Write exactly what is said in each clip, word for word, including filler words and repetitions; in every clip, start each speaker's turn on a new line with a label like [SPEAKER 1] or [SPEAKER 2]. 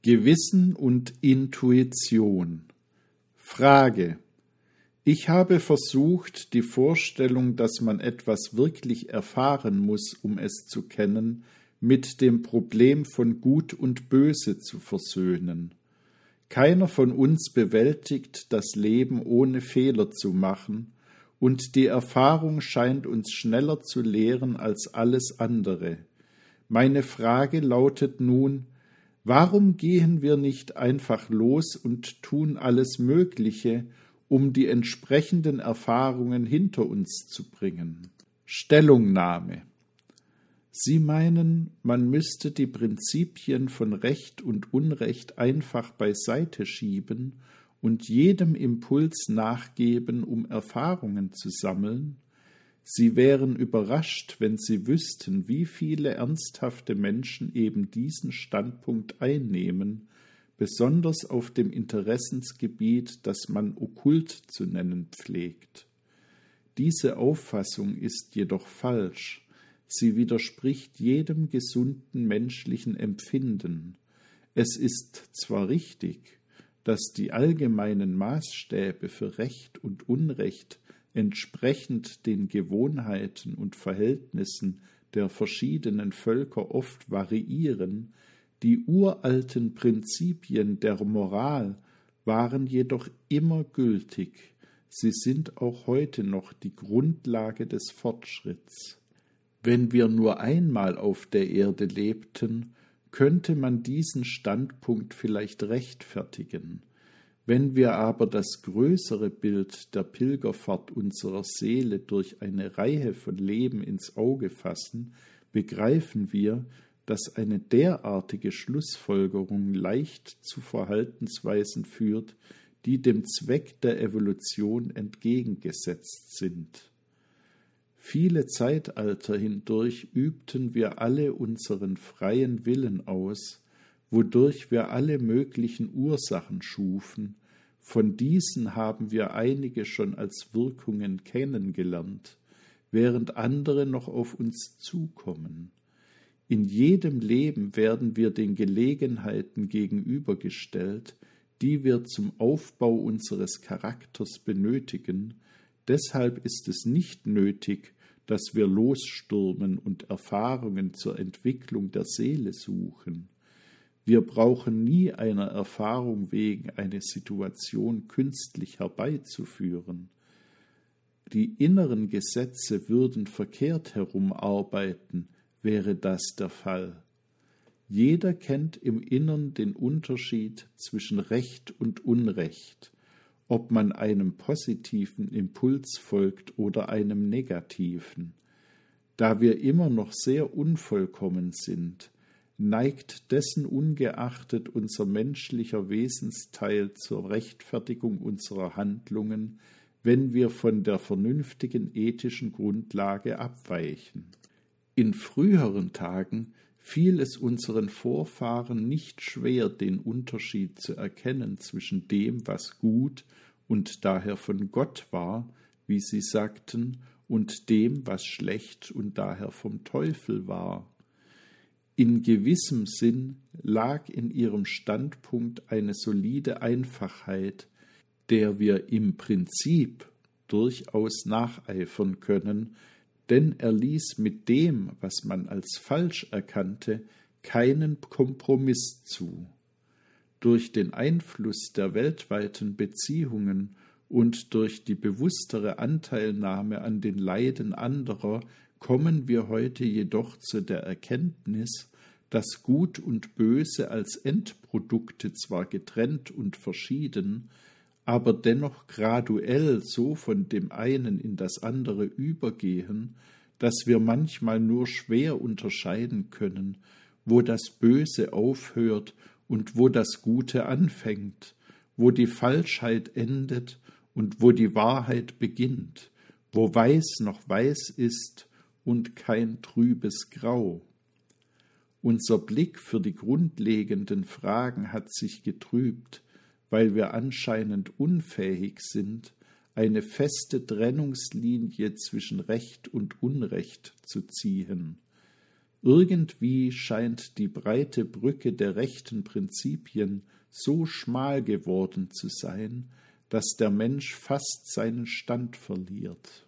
[SPEAKER 1] Gewissen und Intuition. Frage: Ich habe versucht, die Vorstellung, dass man etwas wirklich erfahren muss, um es zu kennen, mit dem Problem von Gut und Böse zu versöhnen. Keiner von uns bewältigt das Leben ohne Fehler zu machen, und die Erfahrung scheint uns schneller zu lehren als alles andere. Meine Frage lautet nun: Warum gehen wir nicht einfach los und tun alles Mögliche, um die entsprechenden Erfahrungen hinter uns zu bringen? Stellungnahme: Sie meinen, man müsste die Prinzipien von Recht und Unrecht einfach beiseite schieben und jedem Impuls nachgeben, um Erfahrungen zu sammeln? Sie wären überrascht, wenn Sie wüssten, wie viele ernsthafte Menschen eben diesen Standpunkt einnehmen, besonders auf dem Interessensgebiet, das man okkult zu nennen pflegt. Diese Auffassung ist jedoch falsch. Sie widerspricht jedem gesunden menschlichen Empfinden. Es ist zwar richtig, dass die allgemeinen Maßstäbe für Recht und Unrecht entsprechend den Gewohnheiten und Verhältnissen der verschiedenen Völker oft variieren, die uralten Prinzipien der Moral waren jedoch immer gültig. Sie sind auch heute noch die Grundlage des Fortschritts. Wenn wir nur einmal auf der Erde lebten, könnte man diesen Standpunkt vielleicht rechtfertigen. Wenn wir aber das größere Bild der Pilgerfahrt unserer Seele durch eine Reihe von Leben ins Auge fassen, begreifen wir, dass eine derartige Schlussfolgerung leicht zu Verhaltensweisen führt, die dem Zweck der Evolution entgegengesetzt sind. Viele Zeitalter hindurch übten wir alle unseren freien Willen aus, wodurch wir alle möglichen Ursachen schufen. Von diesen haben wir einige schon als Wirkungen kennengelernt, während andere noch auf uns zukommen. In jedem Leben werden wir den Gelegenheiten gegenübergestellt, die wir zum Aufbau unseres Charakters benötigen. Deshalb ist es nicht nötig, dass wir losstürmen und Erfahrungen zur Entwicklung der Seele suchen. Wir brauchen nie einer Erfahrung wegen eine Situation künstlich herbeizuführen. Die inneren Gesetze würden verkehrt herum arbeiten, wäre das der Fall. Jeder kennt im Innern den Unterschied zwischen Recht und Unrecht, ob man einem positiven Impuls folgt oder einem negativen. Da wir immer noch sehr unvollkommen sind, neigt dessen ungeachtet unser menschlicher Wesensteil zur Rechtfertigung unserer Handlungen, wenn wir von der vernünftigen ethischen Grundlage abweichen. In früheren Tagen fiel es unseren Vorfahren nicht schwer, den Unterschied zu erkennen zwischen dem, was gut und daher von Gott war, wie sie sagten, und dem, was schlecht und daher vom Teufel war. In gewissem Sinn lag in ihrem Standpunkt eine solide Einfachheit, der wir im Prinzip durchaus nacheifern können, denn er ließ mit dem, was man als falsch erkannte, keinen Kompromiss zu. Durch den Einfluss der weltweiten Beziehungen und durch die bewusstere Anteilnahme an den Leiden anderer kommen wir heute jedoch zu der Erkenntnis, dass Gut und Böse als Endprodukte zwar getrennt und verschieden, aber dennoch graduell so von dem einen in das andere übergehen, dass wir manchmal nur schwer unterscheiden können, wo das Böse aufhört und wo das Gute anfängt, wo die Falschheit endet und wo die Wahrheit beginnt, wo Weiß noch weiß ist und kein trübes Grau. Unser Blick für die grundlegenden Fragen hat sich getrübt, weil wir anscheinend unfähig sind, eine feste Trennungslinie zwischen Recht und Unrecht zu ziehen. Irgendwie scheint die breite Brücke der rechten Prinzipien so schmal geworden zu sein, dass der Mensch fast seinen Stand verliert.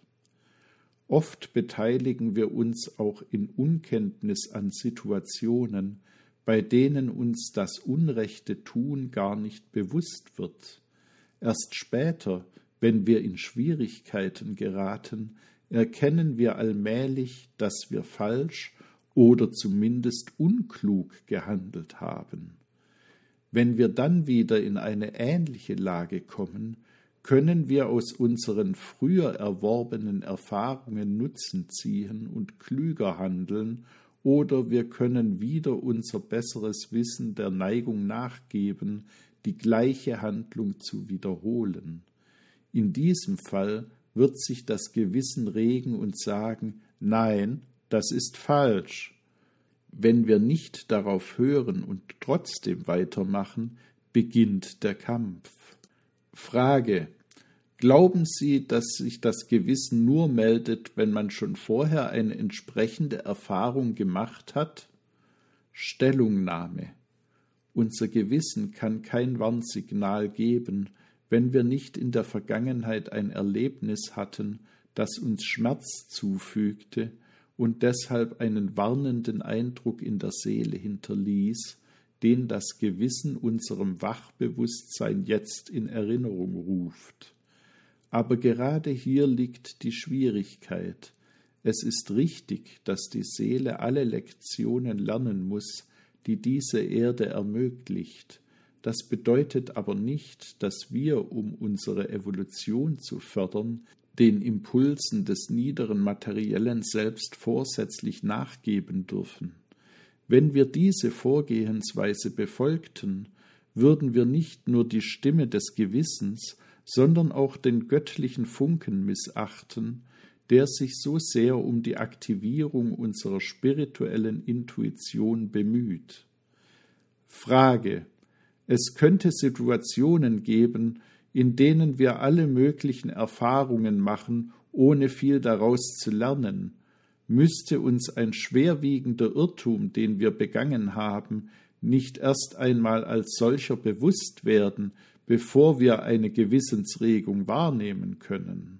[SPEAKER 1] Oft beteiligen wir uns auch in Unkenntnis an Situationen, bei denen uns das unrechte Tun gar nicht bewusst wird. Erst später, wenn wir in Schwierigkeiten geraten, erkennen wir allmählich, dass wir falsch oder zumindest unklug gehandelt haben. Wenn wir dann wieder in eine ähnliche Lage kommen, können wir aus unseren früher erworbenen Erfahrungen Nutzen ziehen und klüger handeln, oder wir können wieder unser besseres Wissen der Neigung nachgeben, die gleiche Handlung zu wiederholen. In diesem Fall wird sich das Gewissen regen und sagen, nein, das ist falsch. Wenn wir nicht darauf hören und trotzdem weitermachen, beginnt der Kampf. Frage: Glauben Sie, dass sich das Gewissen nur meldet, wenn man schon vorher eine entsprechende Erfahrung gemacht hat? Stellungnahme: Unser Gewissen kann kein Warnsignal geben, wenn wir nicht in der Vergangenheit ein Erlebnis hatten, das uns Schmerz zufügte und deshalb einen warnenden Eindruck in der Seele hinterließ, den das Gewissen unserem Wachbewusstsein jetzt in Erinnerung ruft. Aber gerade hier liegt die Schwierigkeit. Es ist richtig, dass die Seele alle Lektionen lernen muss, die diese Erde ermöglicht. Das bedeutet aber nicht, dass wir, um unsere Evolution zu fördern, den Impulsen des niederen materiellen Selbst vorsätzlich nachgeben dürfen. Wenn wir diese Vorgehensweise befolgten, würden wir nicht nur die Stimme des Gewissens, sondern auch den göttlichen Funken missachten, der sich so sehr um die Aktivierung unserer spirituellen Intuition bemüht. Frage: Es könnte Situationen geben, in denen wir alle möglichen Erfahrungen machen, ohne viel daraus zu lernen. Müsste uns ein schwerwiegender Irrtum, den wir begangen haben, nicht erst einmal als solcher bewusst werden, bevor wir eine Gewissensregung wahrnehmen können?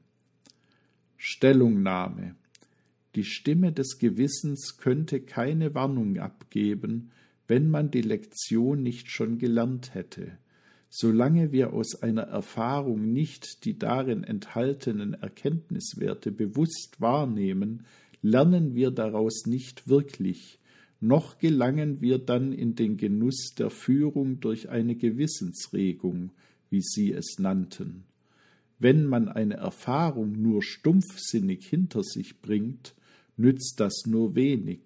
[SPEAKER 1] Stellungnahme: Die Stimme des Gewissens könnte keine Warnung abgeben, wenn man die Lektion nicht schon gelernt hätte. Solange wir aus einer Erfahrung nicht die darin enthaltenen Erkenntniswerte bewusst wahrnehmen, lernen wir daraus nicht wirklich, noch gelangen wir dann in den Genuss der Führung durch eine Gewissensregung, wie Sie es nannten. Wenn man eine Erfahrung nur stumpfsinnig hinter sich bringt, nützt das nur wenig.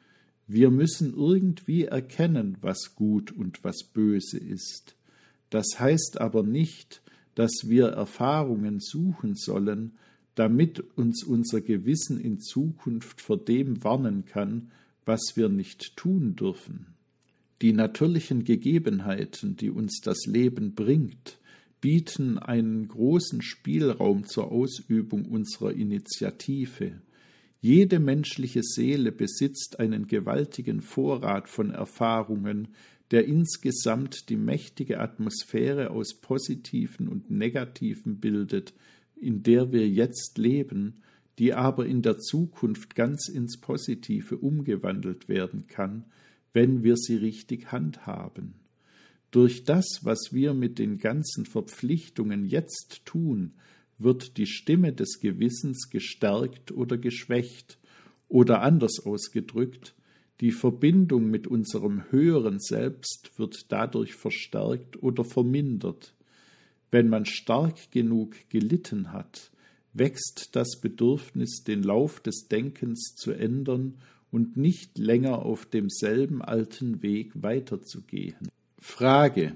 [SPEAKER 1] Wir müssen irgendwie erkennen, was gut und was böse ist. Das heißt aber nicht, dass wir Erfahrungen suchen sollen, damit uns unser Gewissen in Zukunft vor dem warnen kann, was wir nicht tun dürfen. Die natürlichen Gegebenheiten, die uns das Leben bringt, bieten einen großen Spielraum zur Ausübung unserer Initiative. Jede menschliche Seele besitzt einen gewaltigen Vorrat von Erfahrungen, der insgesamt die mächtige Atmosphäre aus Positiven und Negativen bildet, in der wir jetzt leben, die aber in der Zukunft ganz ins Positive umgewandelt werden kann, wenn wir sie richtig handhaben. Durch das, was wir mit den ganzen Verpflichtungen jetzt tun, wird die Stimme des Gewissens gestärkt oder geschwächt, oder anders ausgedrückt, die Verbindung mit unserem höheren Selbst wird dadurch verstärkt oder vermindert. Wenn man stark genug gelitten hat, wächst das Bedürfnis, den Lauf des Denkens zu ändern und nicht länger auf demselben alten Weg weiterzugehen. Frage: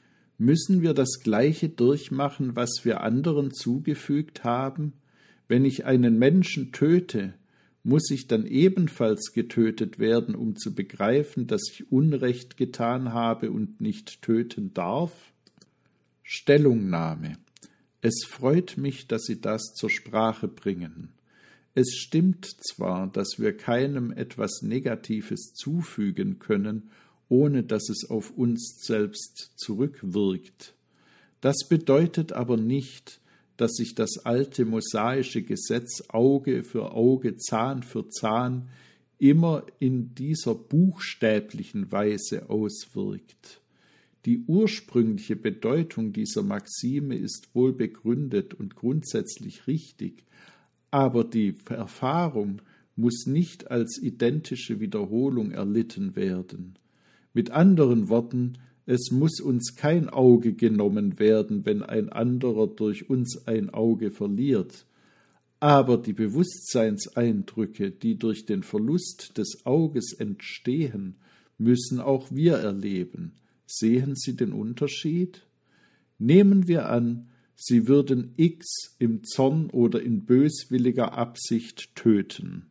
[SPEAKER 1] Müssen wir das Gleiche durchmachen, was wir anderen zugefügt haben? Wenn ich einen Menschen töte, muss ich dann ebenfalls getötet werden, um zu begreifen, dass ich Unrecht getan habe und nicht töten darf? Stellungnahme: Es freut mich, dass Sie das zur Sprache bringen. Es stimmt zwar, dass wir keinem etwas Negatives zufügen können, ohne dass es auf uns selbst zurückwirkt. Das bedeutet aber nicht, dass sich das alte mosaische Gesetz Auge für Auge, Zahn für Zahn immer in dieser buchstäblichen Weise auswirkt. Die ursprüngliche Bedeutung dieser Maxime ist wohl begründet und grundsätzlich richtig, aber die Erfahrung muss nicht als identische Wiederholung erlitten werden. Mit anderen Worten, es muss uns kein Auge genommen werden, wenn ein anderer durch uns ein Auge verliert. Aber die Bewusstseinseindrücke, die durch den Verlust des Auges entstehen, müssen auch wir erleben. Sehen Sie den Unterschied? Nehmen wir an, Sie würden X im Zorn oder in böswilliger Absicht töten.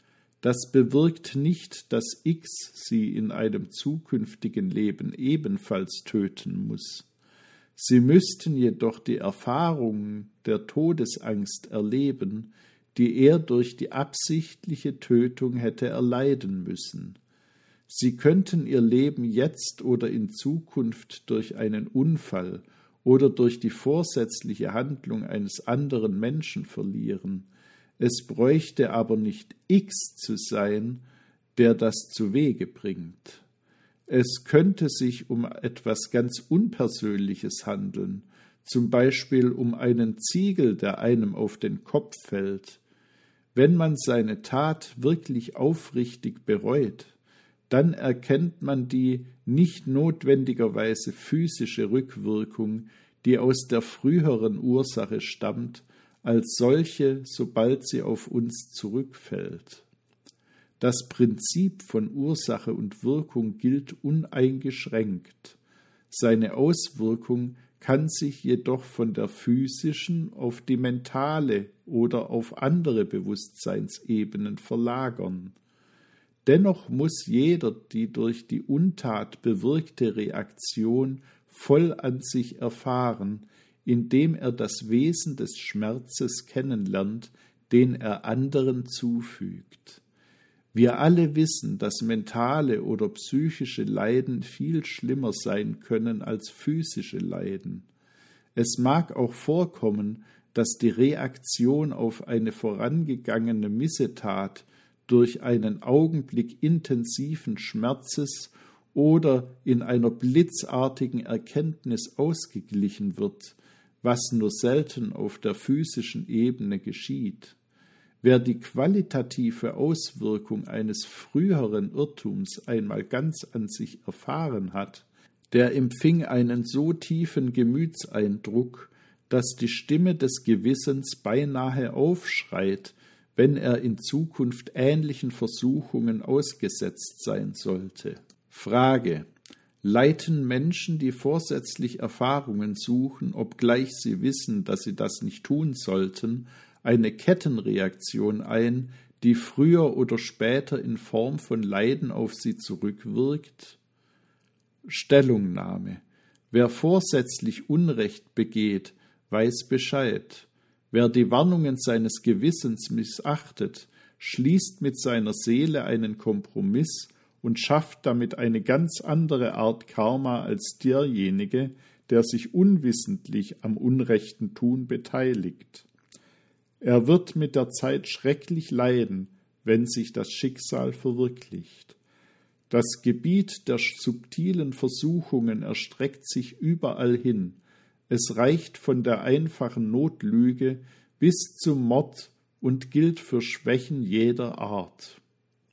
[SPEAKER 1] Das bewirkt nicht, dass X Sie in einem zukünftigen Leben ebenfalls töten muss. Sie müssten jedoch die Erfahrungen der Todesangst erleben, die er durch die absichtliche Tötung hätte erleiden müssen. Sie könnten ihr Leben jetzt oder in Zukunft durch einen Unfall oder durch die vorsätzliche Handlung eines anderen Menschen verlieren. Es bräuchte aber nicht X zu sein, der das zuwege bringt. Es könnte sich um etwas ganz Unpersönliches handeln, zum Beispiel um einen Ziegel, der einem auf den Kopf fällt. Wenn man seine Tat wirklich aufrichtig bereut, dann erkennt man die nicht notwendigerweise physische Rückwirkung, die aus der früheren Ursache stammt, als solche, sobald sie auf uns zurückfällt. Das Prinzip von Ursache und Wirkung gilt uneingeschränkt. Seine Auswirkung kann sich jedoch von der physischen auf die mentale oder auf andere Bewusstseinsebenen verlagern. Dennoch muss jeder die durch die Untat bewirkte Reaktion voll an sich erfahren, indem er das Wesen des Schmerzes kennenlernt, den er anderen zufügt. Wir alle wissen, dass mentale oder psychische Leiden viel schlimmer sein können als physische Leiden. Es mag auch vorkommen, dass die Reaktion auf eine vorangegangene Missetat durch einen Augenblick intensiven Schmerzes oder in einer blitzartigen Erkenntnis ausgeglichen wird, was nur selten auf der physischen Ebene geschieht. Wer die qualitative Auswirkung eines früheren Irrtums einmal ganz an sich erfahren hat, der empfing einen so tiefen Gemütseindruck, dass die Stimme des Gewissens beinahe aufschreit, wenn er in Zukunft ähnlichen Versuchungen ausgesetzt sein sollte. Frage: Leiten Menschen, die vorsätzlich Erfahrungen suchen, obgleich sie wissen, dass sie das nicht tun sollten, eine Kettenreaktion ein, die früher oder später in Form von Leiden auf sie zurückwirkt? Stellungnahme: Wer vorsätzlich Unrecht begeht, weiß Bescheid. Wer die Warnungen seines Gewissens missachtet, schließt mit seiner Seele einen Kompromiss und schafft damit eine ganz andere Art Karma als derjenige, der sich unwissentlich am unrechten Tun beteiligt. Er wird mit der Zeit schrecklich leiden, wenn sich das Schicksal verwirklicht. Das Gebiet der subtilen Versuchungen erstreckt sich überall hin. Es reicht von der einfachen Notlüge bis zum Mord und gilt für Schwächen jeder Art.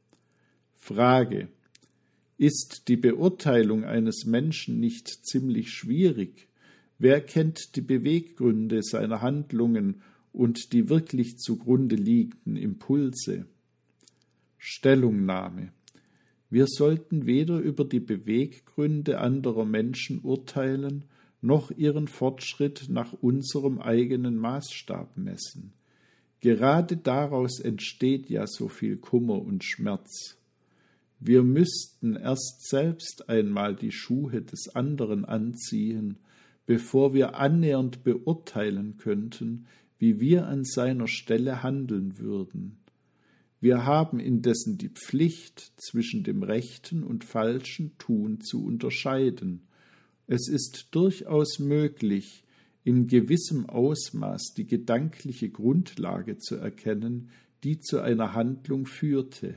[SPEAKER 1] Frage: Ist die Beurteilung eines Menschen nicht ziemlich schwierig? Wer kennt die Beweggründe seiner Handlungen und die wirklich zugrunde liegenden Impulse? Stellungnahme: Wir sollten weder über die Beweggründe anderer Menschen urteilen, noch ihren Fortschritt nach unserem eigenen Maßstab messen. Gerade daraus entsteht ja so viel Kummer und Schmerz. Wir müssten erst selbst einmal die Schuhe des anderen anziehen, bevor wir annähernd beurteilen könnten, wie wir an seiner Stelle handeln würden. Wir haben indessen die Pflicht, zwischen dem rechten und falschen Tun zu unterscheiden. Es ist durchaus möglich, in gewissem Ausmaß die gedankliche Grundlage zu erkennen, die zu einer Handlung führte.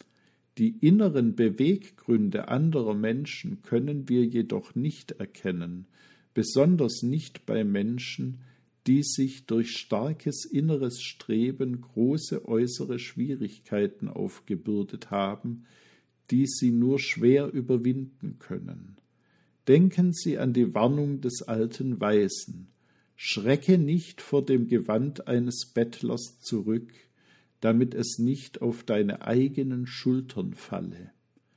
[SPEAKER 1] Die inneren Beweggründe anderer Menschen können wir jedoch nicht erkennen, besonders nicht bei Menschen, die sich durch starkes inneres Streben große äußere Schwierigkeiten aufgebürdet haben, die sie nur schwer überwinden können. Denken Sie an die Warnung des alten Weisen: Schrecke nicht vor dem Gewand eines Bettlers zurück, damit es nicht auf deine eigenen Schultern falle.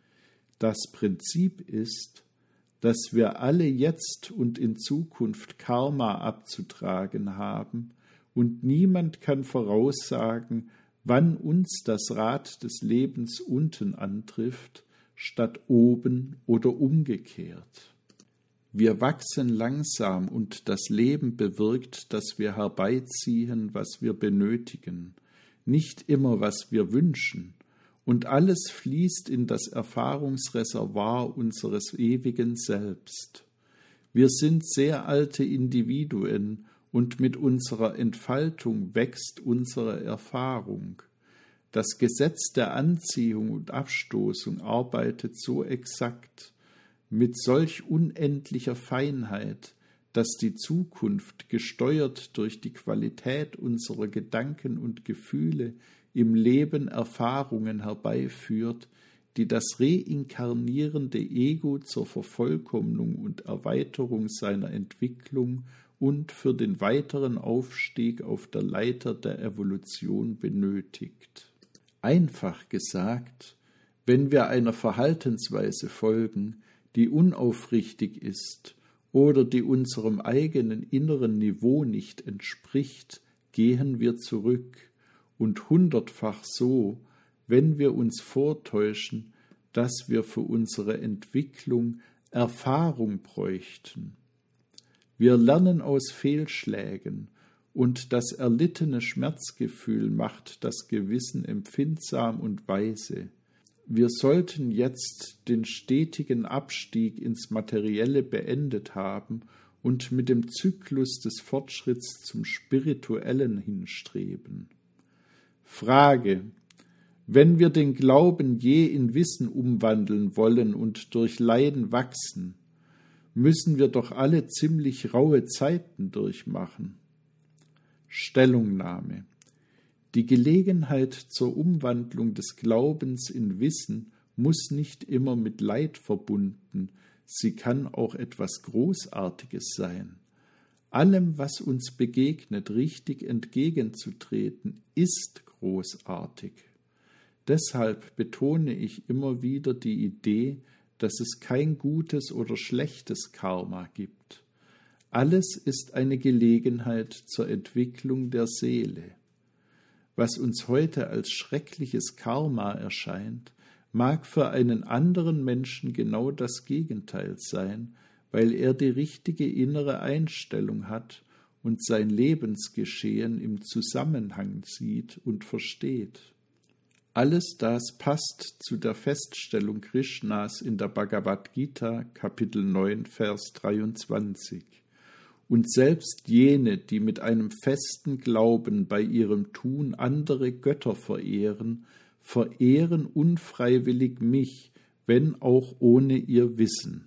[SPEAKER 1] Das Prinzip ist, dass wir alle jetzt und in Zukunft Karma abzutragen haben, und niemand kann voraussagen, wann uns das Rad des Lebens unten antrifft, statt oben oder umgekehrt. Wir wachsen langsam, und das Leben bewirkt, dass wir herbeiziehen, was wir benötigen, nicht immer, was wir wünschen, und alles fließt in das Erfahrungsreservoir unseres ewigen Selbst. Wir sind sehr alte Individuen, und mit unserer Entfaltung wächst unsere Erfahrung. Das Gesetz der Anziehung und Abstoßung arbeitet so exakt, mit solch unendlicher Feinheit, dass die Zukunft, gesteuert durch die Qualität unserer Gedanken und Gefühle, im Leben Erfahrungen herbeiführt, die das reinkarnierende Ego zur Vervollkommnung und Erweiterung seiner Entwicklung und für den weiteren Aufstieg auf der Leiter der Evolution benötigt. Einfach gesagt, wenn wir einer Verhaltensweise folgen, die unaufrichtig ist oder die unserem eigenen inneren Niveau nicht entspricht, gehen wir zurück, und hundertfach so, wenn wir uns vortäuschen, dass wir für unsere Entwicklung Erfahrung bräuchten. Wir lernen aus Fehlschlägen, und das erlittene Schmerzgefühl macht das Gewissen empfindsam und weise. Wir sollten jetzt den stetigen Abstieg ins Materielle beendet haben und mit dem Zyklus des Fortschritts zum Spirituellen hinstreben. Frage: Wenn wir den Glauben je in Wissen umwandeln wollen und durch Leiden wachsen, müssen wir doch alle ziemlich raue Zeiten durchmachen. Stellungnahme: Die Gelegenheit zur Umwandlung des Glaubens in Wissen muss nicht immer mit Leid verbunden, sie kann auch etwas Großartiges sein. Allem, was uns begegnet, richtig entgegenzutreten, ist großartig. Deshalb betone ich immer wieder die Idee, dass es kein gutes oder schlechtes Karma gibt. Alles ist eine Gelegenheit zur Entwicklung der Seele. Was uns heute als schreckliches Karma erscheint, mag für einen anderen Menschen genau das Gegenteil sein, weil er die richtige innere Einstellung hat und sein Lebensgeschehen im Zusammenhang sieht und versteht. Alles das passt zu der Feststellung Krishnas in der Bhagavad Gita, Kapitel neun, Vers dreiundzwanzig. Und selbst jene, die mit einem festen Glauben bei ihrem Tun andere Götter verehren, verehren unfreiwillig mich, wenn auch ohne ihr Wissen.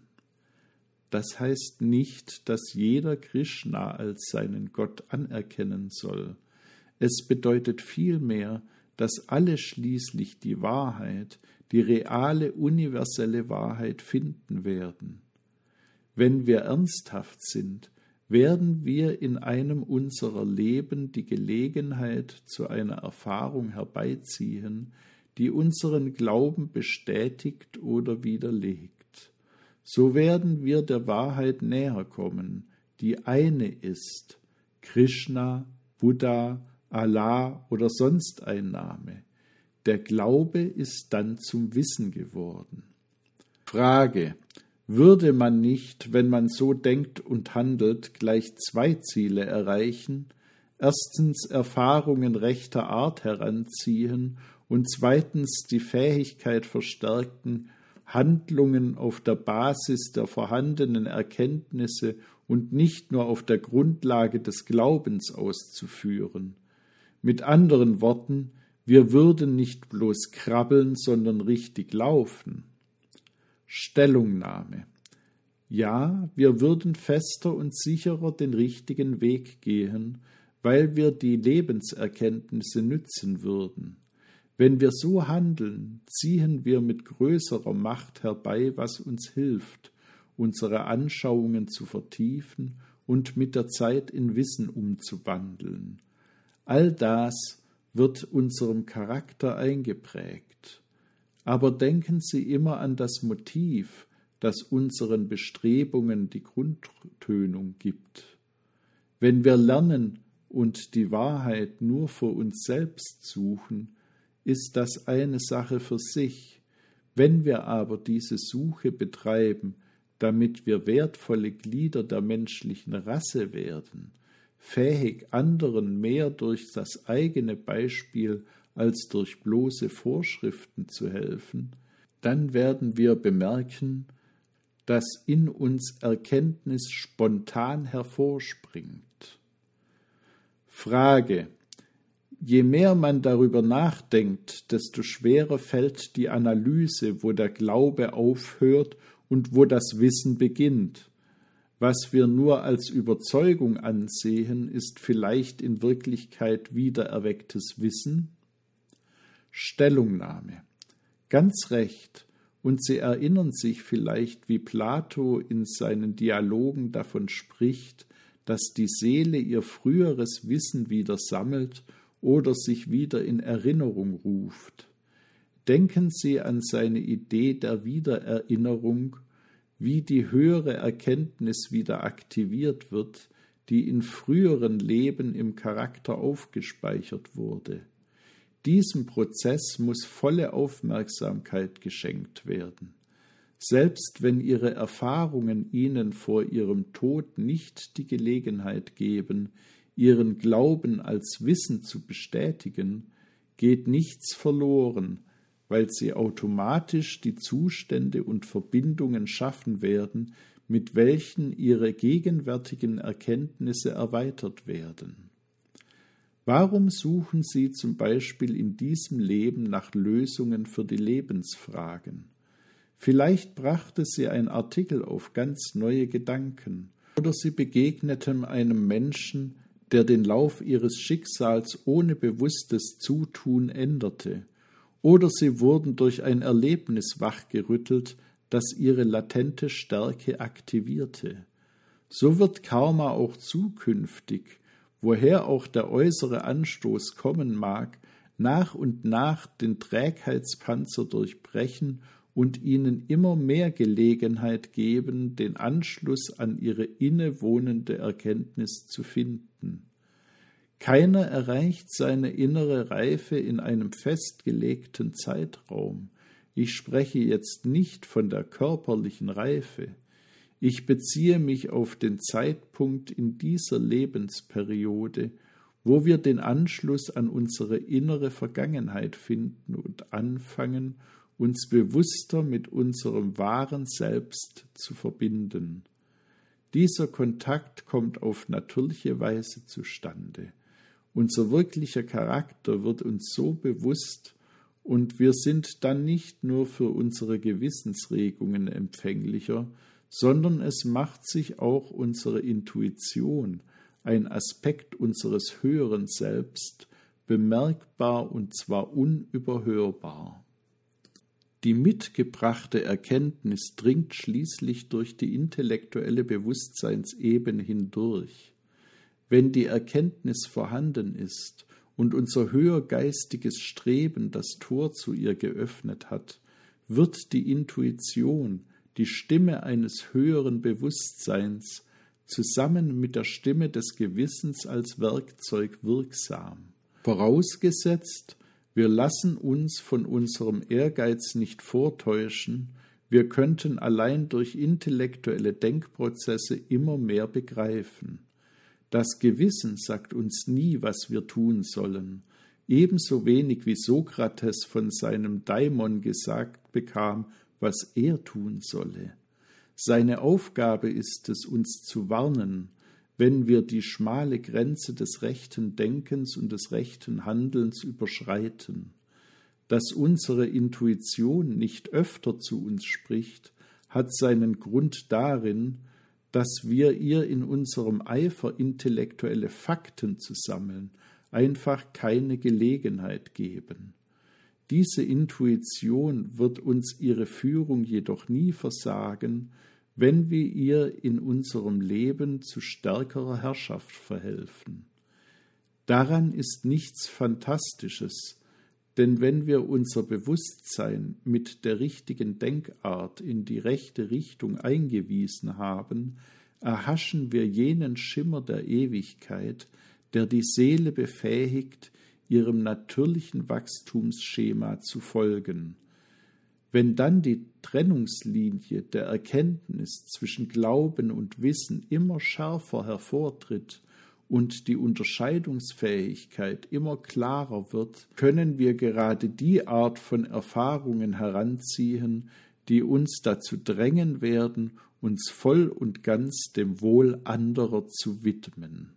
[SPEAKER 1] Das heißt nicht, dass jeder Krishna als seinen Gott anerkennen soll. Es bedeutet vielmehr, dass alle schließlich die Wahrheit, die reale, universelle Wahrheit finden werden. Wenn wir ernsthaft sind, werden wir in einem unserer Leben die Gelegenheit zu einer Erfahrung herbeiziehen, die unseren Glauben bestätigt oder widerlegt. So werden wir der Wahrheit näher kommen, die eine ist, Krishna, Buddha, Allah oder sonst ein Name. Der Glaube ist dann zum Wissen geworden. Frage: Würde man nicht, wenn man so denkt und handelt, gleich zwei Ziele erreichen? erstens Erfahrungen rechter Art heranziehen und zweitens die Fähigkeit verstärken, Handlungen auf der Basis der vorhandenen Erkenntnisse und nicht nur auf der Grundlage des Glaubens auszuführen. Mit anderen Worten, wir würden nicht bloß krabbeln, sondern richtig laufen. Stellungnahme. Ja, wir würden fester und sicherer den richtigen Weg gehen, weil wir die Lebenserkenntnisse nützen würden. Wenn wir so handeln, ziehen wir mit größerer Macht herbei, was uns hilft, unsere Anschauungen zu vertiefen und mit der Zeit in Wissen umzuwandeln. All das wird unserem Charakter eingeprägt. Aber denken Sie immer an das Motiv, das unseren Bestrebungen die Grundtönung gibt. Wenn wir lernen und die Wahrheit nur für uns selbst suchen, ist das eine Sache für sich. Wenn wir aber diese Suche betreiben, damit wir wertvolle Glieder der menschlichen Rasse werden, fähig, anderen mehr durch das eigene Beispiel als durch bloße Vorschriften zu helfen, dann werden wir bemerken, dass in uns Erkenntnis spontan hervorspringt. Frage: Je mehr man darüber nachdenkt, desto schwerer fällt die Analyse, wo der Glaube aufhört und wo das Wissen beginnt. Was wir nur als Überzeugung ansehen, ist vielleicht in Wirklichkeit wiedererwecktes Wissen? Stellungnahme. Ganz recht, und Sie erinnern sich vielleicht, wie Plato in seinen Dialogen davon spricht, dass die Seele ihr früheres Wissen wieder sammelt oder sich wieder in Erinnerung ruft. Denken Sie an seine Idee der Wiedererinnerung, wie die höhere Erkenntnis wieder aktiviert wird, die in früheren Leben im Charakter aufgespeichert wurde. Diesem Prozess muss volle Aufmerksamkeit geschenkt werden. Selbst wenn Ihre Erfahrungen Ihnen vor Ihrem Tod nicht die Gelegenheit geben, Ihren Glauben als Wissen zu bestätigen, geht nichts verloren, weil Sie automatisch die Zustände und Verbindungen schaffen werden, mit welchen Ihre gegenwärtigen Erkenntnisse erweitert werden. Warum suchen Sie zum Beispiel in diesem Leben nach Lösungen für die Lebensfragen? Vielleicht brachte Sie ein Artikel auf ganz neue Gedanken, oder Sie begegneten einem Menschen, der den Lauf Ihres Schicksals ohne bewusstes Zutun änderte, oder Sie wurden durch ein Erlebnis wachgerüttelt, das Ihre latente Stärke aktivierte. So wird Karma auch zukünftig, woher auch der äußere Anstoß kommen mag, nach und nach den Trägheitspanzer durchbrechen und Ihnen immer mehr Gelegenheit geben, den Anschluss an Ihre innewohnende Erkenntnis zu finden. Keiner erreicht seine innere Reife in einem festgelegten Zeitraum. Ich spreche jetzt nicht von der körperlichen Reife. Ich beziehe mich auf den Zeitpunkt in dieser Lebensperiode, wo wir den Anschluss an unsere innere Vergangenheit finden und anfangen, uns bewusster mit unserem wahren Selbst zu verbinden. Dieser Kontakt kommt auf natürliche Weise zustande. Unser wirklicher Charakter wird uns so bewusst, und wir sind dann nicht nur für unsere Gewissensregungen empfänglicher, sondern es macht sich auch unsere Intuition, ein Aspekt unseres höheren Selbst, bemerkbar und zwar unüberhörbar. Die mitgebrachte Erkenntnis dringt schließlich durch die intellektuelle Bewusstseinsebene hindurch. Wenn die Erkenntnis vorhanden ist und unser höhergeistiges Streben das Tor zu ihr geöffnet hat, wird die Intuition, die Stimme eines höheren Bewusstseins, zusammen mit der Stimme des Gewissens als Werkzeug wirksam. Vorausgesetzt, wir lassen uns von unserem Ehrgeiz nicht vortäuschen, wir könnten allein durch intellektuelle Denkprozesse immer mehr begreifen. Das Gewissen sagt uns nie, was wir tun sollen, ebenso wenig wie Sokrates von seinem Daimon gesagt bekam, was er tun solle. Seine Aufgabe ist es, uns zu warnen, wenn wir die schmale Grenze des rechten Denkens und des rechten Handelns überschreiten. Dass unsere Intuition nicht öfter zu uns spricht, hat seinen Grund darin, dass wir ihr in unserem Eifer, intellektuelle Fakten zu sammeln, einfach keine Gelegenheit geben. Diese Intuition wird uns ihre Führung jedoch nie versagen, wenn wir ihr in unserem Leben zu stärkerer Herrschaft verhelfen. Daran ist nichts Fantastisches, denn wenn wir unser Bewusstsein mit der richtigen Denkart in die rechte Richtung eingewiesen haben, erhaschen wir jenen Schimmer der Ewigkeit, der die Seele befähigt, ihrem natürlichen Wachstumsschema zu folgen. Wenn dann die Trennungslinie der Erkenntnis zwischen Glauben und Wissen immer schärfer hervortritt und die Unterscheidungsfähigkeit immer klarer wird, können wir gerade die Art von Erfahrungen heranziehen, die uns dazu drängen werden, uns voll und ganz dem Wohl anderer zu widmen.